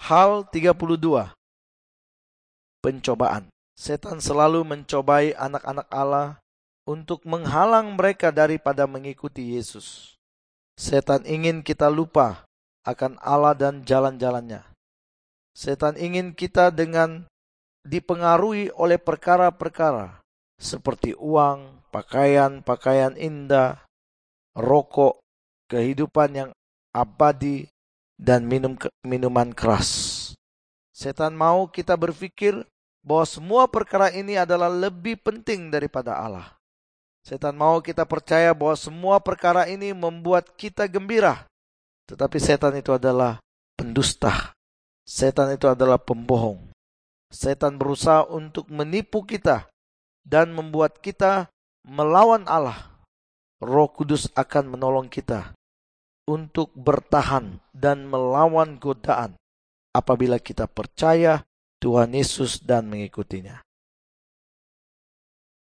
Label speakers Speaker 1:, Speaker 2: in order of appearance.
Speaker 1: Hal 32. Pencobaan. Setan selalu mencobai anak-anak Allah untuk menghalang mereka daripada mengikuti Yesus. Setan ingin kita lupa akan Allah dan jalan-jalannya. Setan ingin kita dengan dipengaruhi oleh perkara-perkara seperti uang, pakaian indah, rokok, kehidupan yang abadi, dan minuman keras. Setan mau kita berpikir bahwa semua perkara ini adalah lebih penting daripada Allah. Setan mau kita percaya bahwa semua perkara ini membuat kita gembira. Tetapi setan itu adalah pendusta. Setan itu adalah pembohong. Setan berusaha untuk menipu kita dan membuat kita melawan Allah. Roh Kudus akan menolong kita untuk bertahan dan melawan godaan apabila kita percaya Tuhan Yesus dan mengikutinya.